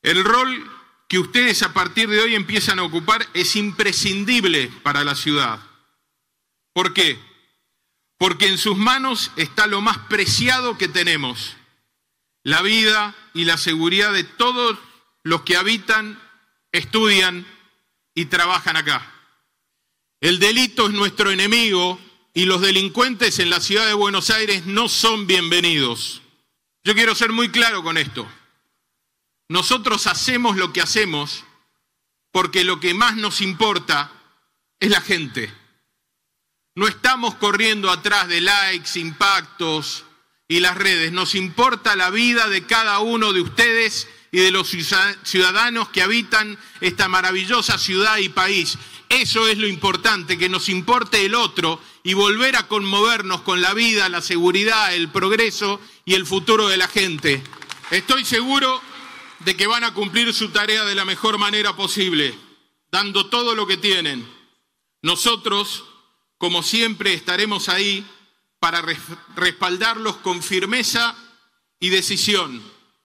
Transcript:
El rol que ustedes a partir de hoy empiezan a ocupar es imprescindible para la ciudad. ¿Por qué? Porque en sus manos está lo más preciado que tenemos, la vida y la seguridad de todos los que habitan, estudian y trabajan acá. El delito es nuestro enemigo y los delincuentes en la ciudad de Buenos Aires no son bienvenidos. Yo quiero ser muy claro con esto. Nosotros hacemos lo que hacemos porque lo que más nos importa es la gente. No estamos corriendo atrás de likes, impactos y las redes. Nos importa la vida de cada uno de ustedes y de los ciudadanos que habitan esta maravillosa ciudad y país. Eso es lo importante, que nos importe el otro y volver a conmovernos con la vida, la seguridad, el progreso y el futuro de la gente. Estoy seguro de que van a cumplir su tarea de la mejor manera posible, dando todo lo que tienen. Nosotros, como siempre, estaremos ahí para respaldarlos con firmeza y decisión.